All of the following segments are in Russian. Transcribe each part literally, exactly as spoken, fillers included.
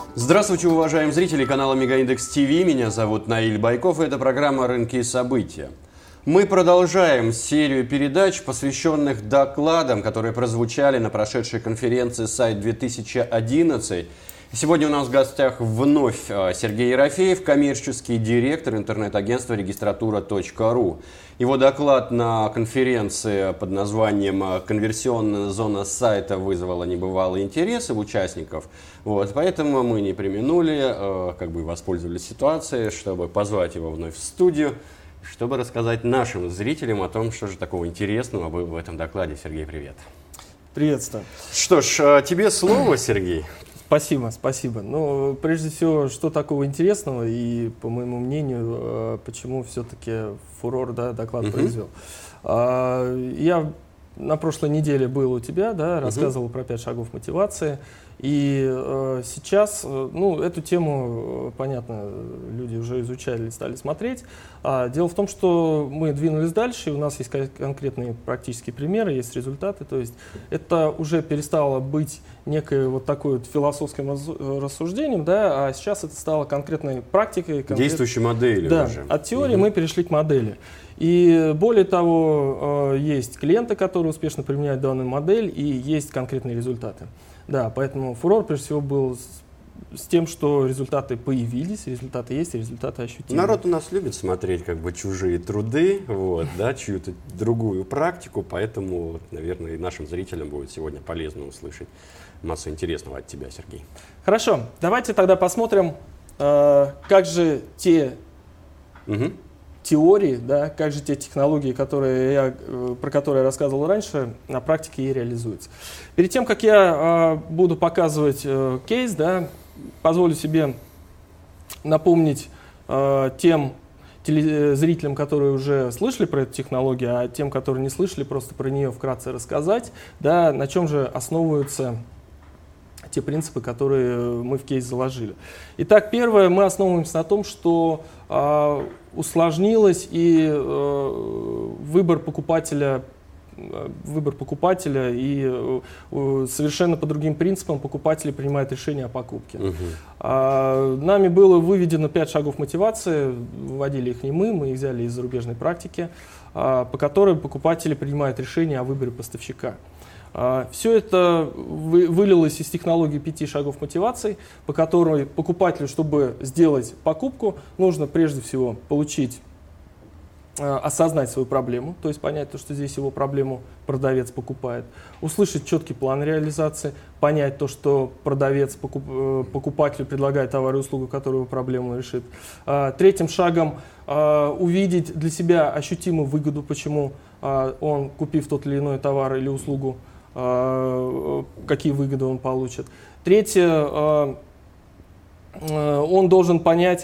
Здравствуйте, уважаемые зрители канала Мегаиндекс ТВ. Меня зовут Наиль Байков, и это программа «Рынки и события». Мы продолжаем серию передач, посвященных докладам, которые прозвучали на прошедшей конференции «Сайт две тысячи одиннадцать». Сегодня у нас в гостях вновь Сергей Ерофеев, коммерческий директор интернет-агентства регистратура точка ру. Его доклад на конференции под названием «Конверсионная зона сайта» вызвала небывалый интерес у участников. Вот, поэтому мы не преминули, как бы воспользовались ситуацией, чтобы позвать его вновь в студию, чтобы рассказать нашим зрителям о том, что же такого интересного было в этом докладе. Сергей, привет. Приветствую. Что ж, тебе слово, Сергей. Спасибо, спасибо. Ну, прежде всего, что такого интересного и, по моему мнению, почему все-таки фурор, да, доклад uh-huh. произвел? Я на прошлой неделе был у тебя, да, рассказывал uh-huh. про пять шагов мотивации. И э, сейчас, э, ну, эту тему, понятно, люди уже изучали, стали смотреть. А, дело в том, что мы двинулись дальше, и у нас есть конкретные практические примеры, есть результаты. То есть это уже перестало быть некой вот такой вот философским рассуждением, да, а сейчас это стало конкретной практикой. Конкрет... Действующей моделью да, уже. От теории угу. мы перешли к модели. И более того, э, есть клиенты, которые успешно применяют данную модель, и есть конкретные результаты. Да, поэтому фурор, прежде всего, был с, с тем, что результаты появились, результаты есть, и результаты ощутимы. Народ у нас любит смотреть как бы чужие труды, вот, да, чью-то другую практику, поэтому, наверное, и нашим зрителям будет сегодня полезно услышать массу интересного от тебя, Сергей. Хорошо, давайте тогда посмотрим, э, как же те... Угу. теории, да, как же те технологии, которые я, про которые я рассказывал раньше, на практике и реализуются. Перед тем, как я э, буду показывать э, кейс, да, позволю себе напомнить э, тем телезрителям, которые уже слышали про эту технологию, а тем, которые не слышали, просто про нее вкратце рассказать, да, на чем же основываются те принципы, которые мы в кейс заложили. Итак, первое, мы основываемся на том, что э, усложнилось и э, выбор покупателя, э, выбор покупателя и э, совершенно по другим принципам покупатели принимают решение о покупке. Uh-huh. А, нами было выведено пять шагов мотивации, вводили их не мы, мы их взяли из зарубежной практики, а, по которой покупатели принимают решение о выборе поставщика. Все это вылилось из технологии пяти шагов мотивации, по которой покупателю, чтобы сделать покупку, нужно прежде всего получить, осознать свою проблему, то есть понять, то, что здесь его проблему продавец покупает, услышать четкий план реализации, понять то, что продавец покупателю предлагает товар и услугу, которую проблему решит. Третьим шагом увидеть для себя ощутимую выгоду, почему он, купив тот или иной товар или услугу, какие выгоды он получит. Третье, он должен понять,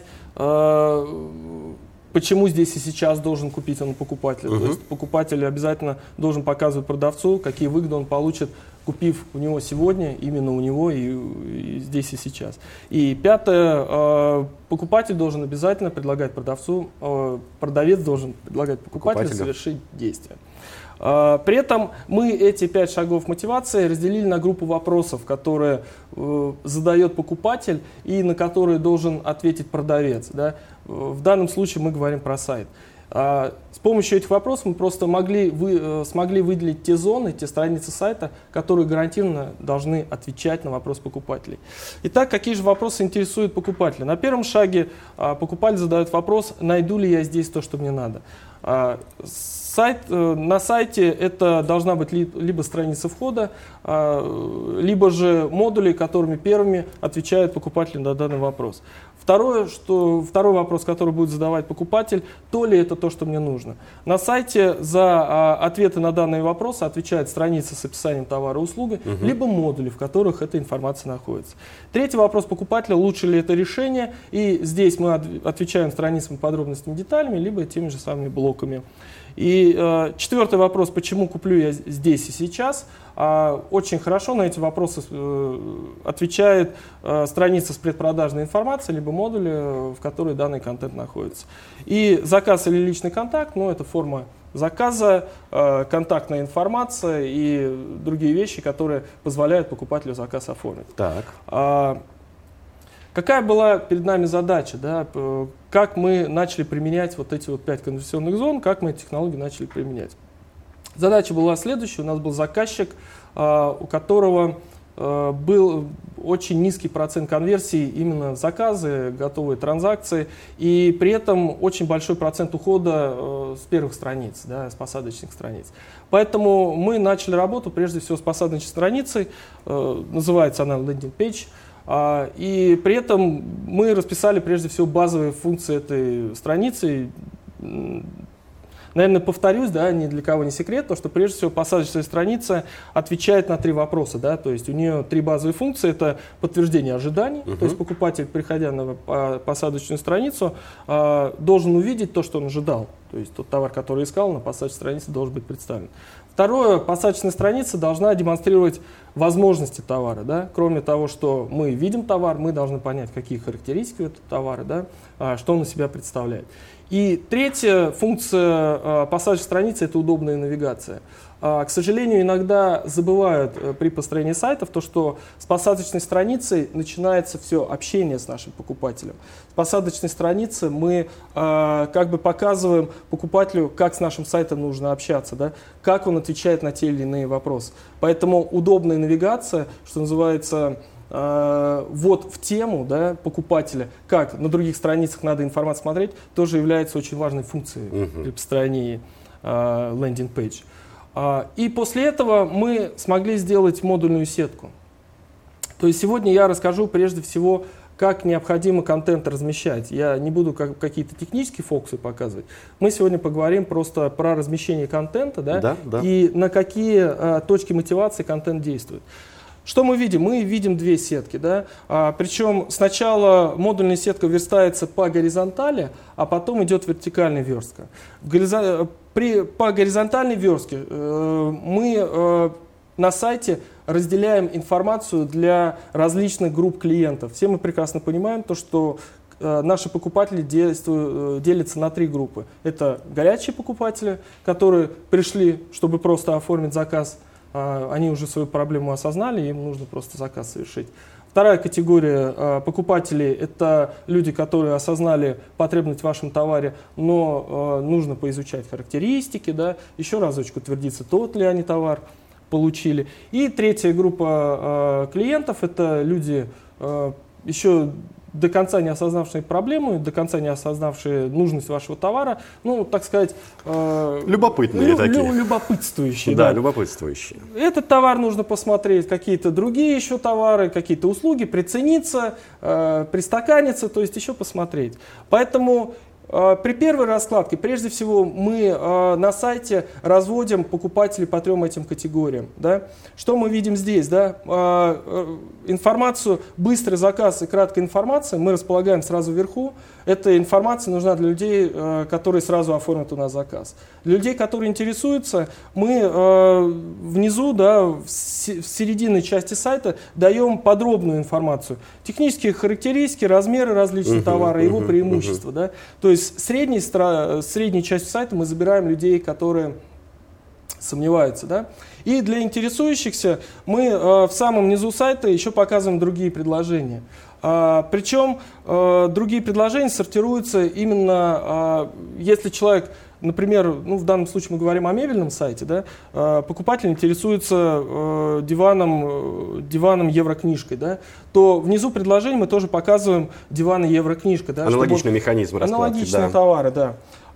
почему здесь и сейчас должен купить он покупатель. Uh-huh. То есть покупатель обязательно должен показывать продавцу, какие выгоды он получит, купив у него сегодня, именно у него и, и здесь и сейчас. И пятое, покупатель должен обязательно предлагать продавцу, продавец должен предлагать покупателю, покупателю. совершить действие. При этом мы эти пять шагов мотивации разделили на группу вопросов, которые э, задает покупатель и на которые должен ответить продавец. Да? В данном случае мы говорим про сайт. А, с помощью этих вопросов мы просто могли, вы, э, смогли выделить те зоны, те страницы сайта, которые гарантированно должны отвечать на вопрос покупателей. Итак, какие же вопросы интересуют покупателя? На первом шаге а, покупатель задает вопрос, найду ли я здесь то, что мне надо. А, Сайт, на сайте это должна быть либо страница входа, либо же модули, которыми первыми отвечают покупатель на данный вопрос. Второе, что, второй вопрос, который будет задавать покупатель, то ли это то, что мне нужно. На сайте за ответы на данные вопросы отвечает страница с описанием товара и услуги, угу. либо модули, в которых эта информация находится. Третий вопрос покупателя, лучше ли это решение, и здесь мы отвечаем страницами, подробностями, деталями, либо теми же самыми блоками. И э, четвертый вопрос, почему куплю я здесь и сейчас, э, очень хорошо на эти вопросы э, отвечает э, страница с предпродажной информацией, либо модули, э, в которой данный контент находится. И заказ или личный контакт, ну, это форма заказа, э, контактная информация и другие вещи, которые позволяют покупателю заказ оформить. Так. Э, Какая была перед нами задача, да? Как мы начали применять вот эти вот пять конверсионных зон, как мы эти технологии начали применять? Задача была следующая. У нас был заказчик, у которого был очень низкий процент конверсии именно в заказы, готовые транзакции, и при этом очень большой процент ухода с первых страниц, да, с посадочных страниц. Поэтому мы начали работу прежде всего с посадочной страницей, называется она landing page, и при этом мы расписали прежде всего базовые функции этой страницы. Наверное, повторюсь, да, ни для кого не секрет, то, что прежде всего посадочная страница отвечает на три вопроса. Да, то есть у нее три базовые функции. Это подтверждение ожиданий, uh-huh. то есть покупатель, приходя на посадочную страницу, должен увидеть то, что он ожидал. То есть тот товар, который искал, на посадочной странице должен быть представлен. Второе, посадочная страница должна демонстрировать возможности товара. Да? Кроме того, что мы видим товар, мы должны понять, какие характеристики у этого товара, да? Что он из себя представляет. И третья функция э, посадочной страницы – это удобная навигация. Э, к сожалению, иногда забывают э, при построении сайтов то, что с посадочной страницей начинается все общение с нашим покупателем. С посадочной страницы мы э, как бы показываем покупателю, как с нашим сайтом нужно общаться, да? Как он отвечает на те или иные вопросы. Поэтому удобная навигация, что называется, вот в тему, да, покупателя, как на других страницах надо информацию смотреть, тоже является очень важной функцией uh-huh. при построении лендинг пейдж. И после этого мы смогли сделать модульную сетку. То есть сегодня я расскажу прежде всего, как необходимо контент размещать. Я не буду как, какие-то технические фокусы показывать. Мы сегодня поговорим просто про размещение контента, да, да, да. и на какие а, точки мотивации контент действует. Что мы видим? Мы видим две сетки. Да? А, причем сначала модульная сетка верстается по горизонтали, а потом идет вертикальная верстка. В горизон... При... По горизонтальной верстке э, мы э, на сайте разделяем информацию для различных групп клиентов. Все мы прекрасно понимаем, то, что э, наши покупатели действуют, э, делятся на три группы. Это горячие покупатели, которые пришли, чтобы просто оформить заказ. Они уже свою проблему осознали, им нужно просто заказ совершить. Вторая категория э, покупателей – это люди, которые осознали потребность в вашем товаре, но э, нужно поизучать характеристики, да, еще разочек утвердиться, тот ли они товар получили. И третья группа э, клиентов – это люди, э, еще до конца не осознавшие проблему, до конца не осознавшие нужность вашего товара, ну, так сказать… Э, любопытные лю, такие. Лю, любопытствующие. Да, да, любопытствующие. Этот товар нужно посмотреть, какие-то другие еще товары, какие-то услуги, прицениться, э, пристаканиться, то есть еще посмотреть. Поэтому… При первой раскладке, прежде всего, мы э, на сайте разводим покупателей по трем этим категориям. Да? Что мы видим здесь? Да? Э, э, информацию, быстрый заказ и краткая информация мы располагаем сразу вверху. Эта информация нужна для людей, э, которые сразу оформят у нас заказ. Для людей, которые интересуются, мы э, внизу, да, в, с, в серединной части сайта даем подробную информацию. Технические характеристики, размеры различных uh-huh, товаров, uh-huh, его преимущества. Uh-huh. Да? То есть средней, средней частью сайта мы забираем людей, которые сомневаются. Да? И для интересующихся мы э, в самом низу сайта еще показываем другие предложения. А, причем а, другие предложения сортируются именно, а, если человек, например, ну, в данном случае мы говорим о мебельном сайте, да, а, покупатель интересуется а, диваном, диваном Еврокнижкой, да, то внизу предложения мы тоже показываем диваны Еврокнижка. Да, аналогичный механизм раскладки. Аналогичные да. товары, да.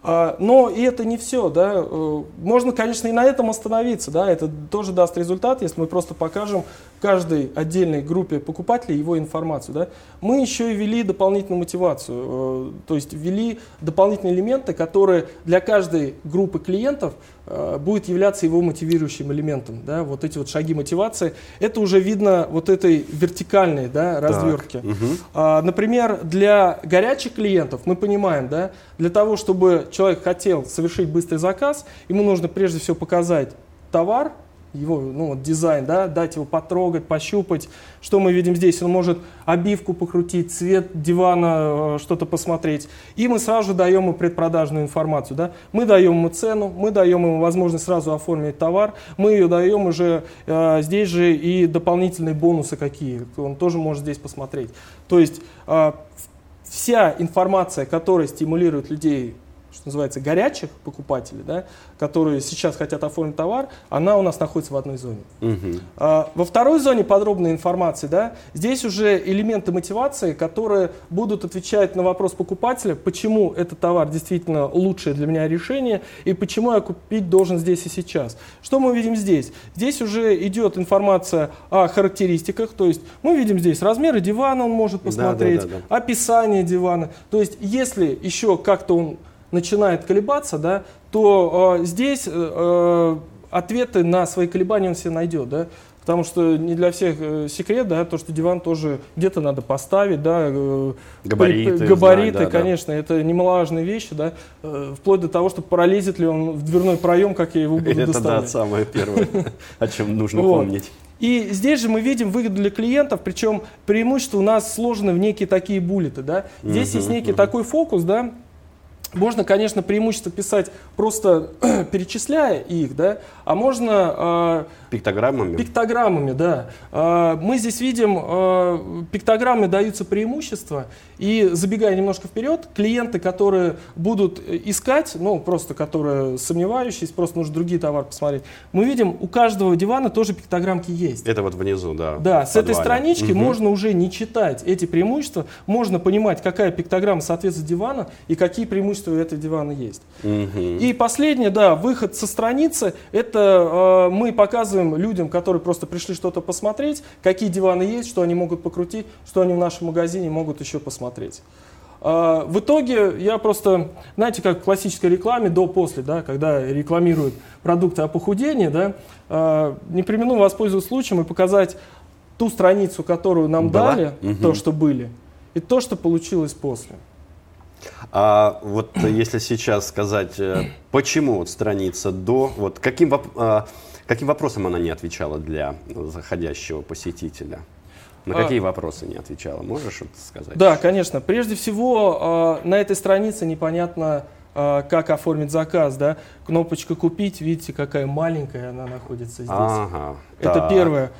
Но и это не все, да. Можно, конечно, и на этом остановиться, да. Это тоже даст результат, если мы просто покажем каждой отдельной группе покупателей его информацию, да. Мы еще и ввели дополнительную мотивацию, то есть ввели дополнительные элементы, которые для каждой группы клиентов будет являться его мотивирующим элементом, да. Вот эти вот шаги мотивации, это уже видно вот этой вертикальной, да, развертки. Угу. Например, для горячих клиентов мы понимаем, да, для того, чтобы человек хотел совершить быстрый заказ, ему нужно прежде всего показать товар, его ну, вот дизайн, да, дать его потрогать, пощупать. Что мы видим здесь? Он может обивку покрутить, цвет дивана, что-то посмотреть. И мы сразу же даем ему предпродажную информацию. Да? Мы даем ему цену, мы даем ему возможность сразу оформить товар, мы ее даем уже э, здесь же и дополнительные бонусы какие. Он тоже может здесь посмотреть. То есть э, вся информация, которая стимулирует людей, что называется, горячих покупателей, да, которые сейчас хотят оформить товар, она у нас находится в одной зоне. Uh-huh. А, во второй зоне подробной информации, да, здесь уже элементы мотивации, которые будут отвечать на вопрос покупателя, почему этот товар действительно лучшее для меня решение и почему я купить должен здесь и сейчас. Что мы видим здесь? Здесь уже идет информация о характеристиках, то есть мы видим здесь размеры дивана, он может посмотреть, да, да, да, да. описание дивана. То есть если еще как-то он начинает колебаться, да, то э, здесь э, ответы на свои колебания он себе найдет, да, потому что не для всех э, секрет, да, то, что диван тоже где-то надо поставить, да, э, габариты, габариты знать, да, конечно, да. Это немаловажные вещи, да, э, вплоть до того, что пролезет ли он в дверной проем, как я его буду доставлять. Это, да, самое первое, о чем нужно помнить. И здесь же мы видим выгоду для клиентов, причем преимущества у нас сложены в некие такие буллеты, да. Здесь есть некий такой фокус, да. Можно, конечно, преимущество писать просто перечисляя их, да, а можно... Э, пиктограммами? Пиктограммами, да. Э, мы здесь видим, э, пиктограммы даются преимущества, и забегая немножко вперед, клиенты, которые будут искать, ну, просто которые сомневающиеся, просто нужно другие товары посмотреть, мы видим, у каждого дивана тоже пиктограммки есть. Это вот внизу, да. Да, с этой странички угу. можно уже не читать эти преимущества, можно понимать, какая пиктограмма соответствует дивану и какие преимущества у этого дивана есть. Угу. И последнее, да, выход со страницы, это э, мы показываем людям, которые просто пришли что-то посмотреть, какие диваны есть, что они могут покрутить, что они в нашем магазине могут еще посмотреть. Э, в итоге я просто, знаете, как в классической рекламе до-после, да, когда рекламируют продукты о похудении, да, э, не премину воспользоваться случаем и показать ту страницу, которую нам Была? дали, угу. то, что были, и то, что получилось после. А вот если сейчас сказать, почему вот страница до, вот каким, каким вопросам она не отвечала для заходящего посетителя? На какие а, вопросы не отвечала? Можешь это сказать? Да, конечно. Прежде всего, на этой странице непонятно, как оформить заказ, да? Кнопочка «Купить», видите, какая маленькая она находится здесь. Ага, это так. Первое.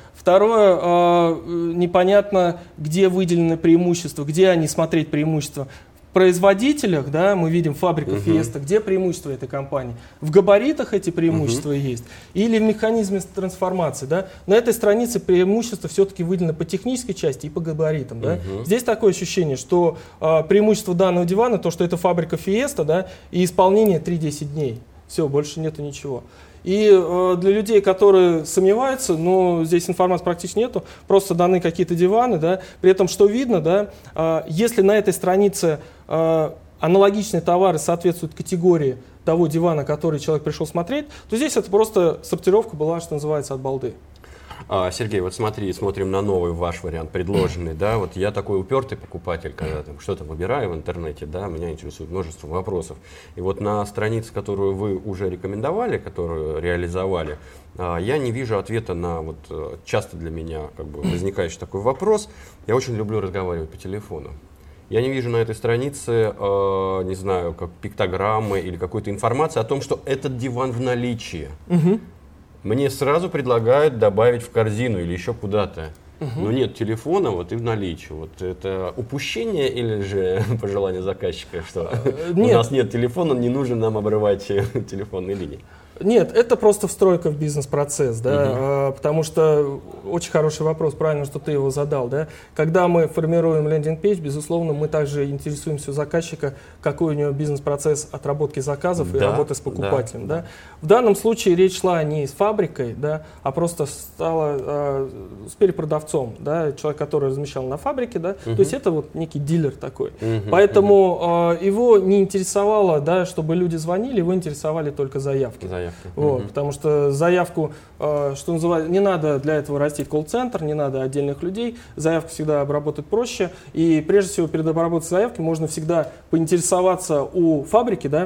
Второе, непонятно, где выделены преимущества, где они смотреть преимущества. В производителях, да, мы видим фабрика uh-huh. Fiesta, где преимущества этой компании. В габаритах эти преимущества uh-huh. есть. Или в механизме трансформации. Да. На этой странице преимущества все-таки выделены по технической части и по габаритам. Да. Uh-huh. Здесь такое ощущение, что э, преимущество данного дивана, то, что это фабрика Fiesta, да, и исполнение три-десять дней. Все, больше нету ничего. И э, для людей, которые сомневаются, ну, здесь информации практически нету, просто даны какие-то диваны, да, при этом что видно, да, э, если на этой странице э, аналогичные товары соответствуют категории того дивана, который человек пришел смотреть, то здесь это просто сортировка была, что называется, от балды. Сергей, вот смотри, смотрим на новый ваш вариант, предложенный, да, вот я такой упертый покупатель, когда там что-то выбираю в интернете, да, меня интересует множество вопросов, и вот на странице, которую вы уже рекомендовали, которую реализовали, я не вижу ответа на вот часто для меня как бы возникающий такой вопрос. Я очень люблю разговаривать по телефону. Я не вижу на этой странице, э, не знаю, как пиктограммы или какой-то информации о том, что этот диван в наличии. Угу. Мне сразу предлагают добавить в корзину или еще куда-то. Угу. Но нет телефона, вот и в наличии. Вот это упущение или же пожелание заказчика, что нет. У нас нет телефона, не нужно нам обрывать телефонные линии? Нет, это просто встройка в бизнес-процесс, да, угу. а, потому что очень хороший вопрос, правильно, что ты его задал, да. Когда мы формируем лендинг-пейдж, безусловно, мы также интересуемся у заказчика, какой у него бизнес-процесс отработки заказов да, и работы с покупателем, да. да. В данном случае речь шла не с фабрикой, да, а просто стала а, с перепродавцом, да, человек, который размещал на фабрике, да, угу. то есть это вот некий дилер такой. Угу. Поэтому а, его не интересовало, да, чтобы люди звонили, его интересовали только заявки. заявки. Вот, mm-hmm. Потому что заявку, э, что называется, не надо для этого растить колл-центр, не надо отдельных людей, заявку всегда обработать проще, и прежде всего перед обработкой заявки можно всегда поинтересоваться у фабрики, да,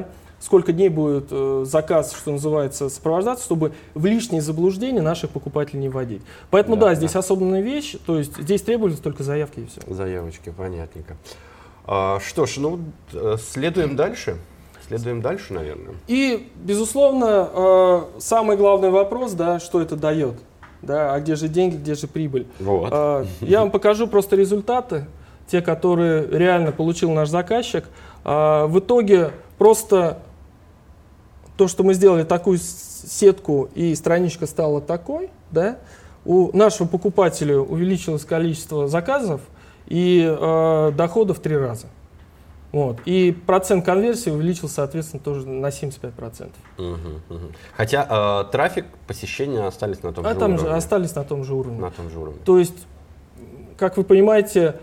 сколько дней будет э, заказ, что называется, сопровождаться, чтобы в лишние заблуждения наших покупателей не вводить. Поэтому да, да, да здесь да. особенная вещь, то есть здесь требуются только заявки и все. Заявочки, понятненько. А, что ж, ну, следуем дальше. Следуем дальше, наверное. И, безусловно, э, самый главный вопрос, да, что это дает. Да, а где же деньги, где же прибыль? Вот. Э, я вам покажу просто результаты, те, которые реально получил наш заказчик. Э, в итоге просто то, что мы сделали такую сетку и страничка стала такой, да, у нашего покупателя увеличилось количество заказов и э, доходов в три раза. Вот. И процент конверсии увеличился, соответственно, тоже на семьдесят пять процентов. Угу, угу. Хотя э, трафик, посещения остались на том а же там уровне. Же остались на том же уровне. На том же уровне. То есть, как вы понимаете,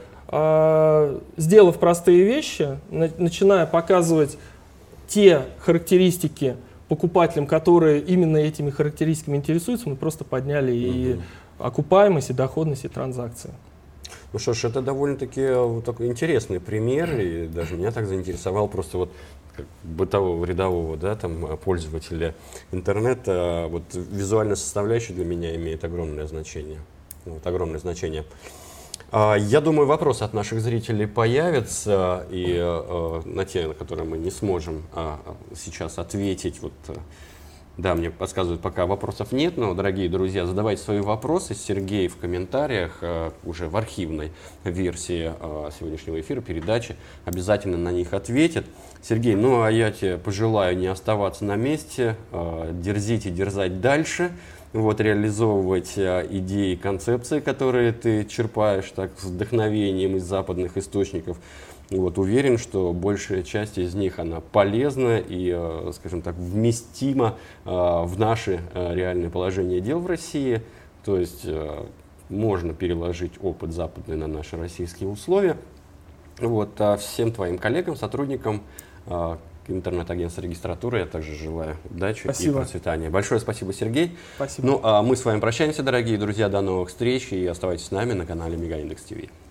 э, сделав простые вещи, на, начиная показывать те характеристики покупателям, которые именно этими характеристиками интересуются, мы просто подняли угу. и окупаемость, и доходность, и транзакции. Ну что ж, это довольно-таки вот такой интересный пример, и даже меня так заинтересовал просто вот как бытового, рядового, да, там, пользователя интернета. Вот визуальная составляющая для меня имеет огромное значение. Вот, огромное значение. Я думаю, вопросы от наших зрителей появятся, и на те, на которые мы не сможем сейчас ответить. Вот, да, мне подсказывают, пока вопросов нет, но, дорогие друзья, задавайте свои вопросы. Сергей в комментариях, э, уже в архивной версии э, сегодняшнего эфира, передачи, обязательно на них ответит. Сергей, ну а я тебе пожелаю не оставаться на месте, э, дерзить и дерзать дальше, вот, реализовывать э, идеи, концепции, которые ты черпаешь так, с вдохновением из западных источников. Вот, уверен, что большая часть из них она полезна и, э, скажем так, вместима э, в наше э, реальное положение дел в России. То есть э, можно переложить опыт западный на наши российские условия. Вот, а всем твоим коллегам, сотрудникам э, интернет-агентства регистратуры я также желаю удачи спасибо. И процветания. Большое спасибо, Сергей. Спасибо. Ну, а мы с вами прощаемся, дорогие друзья. До новых встреч и оставайтесь с нами на канале Мегаиндекс ТВ.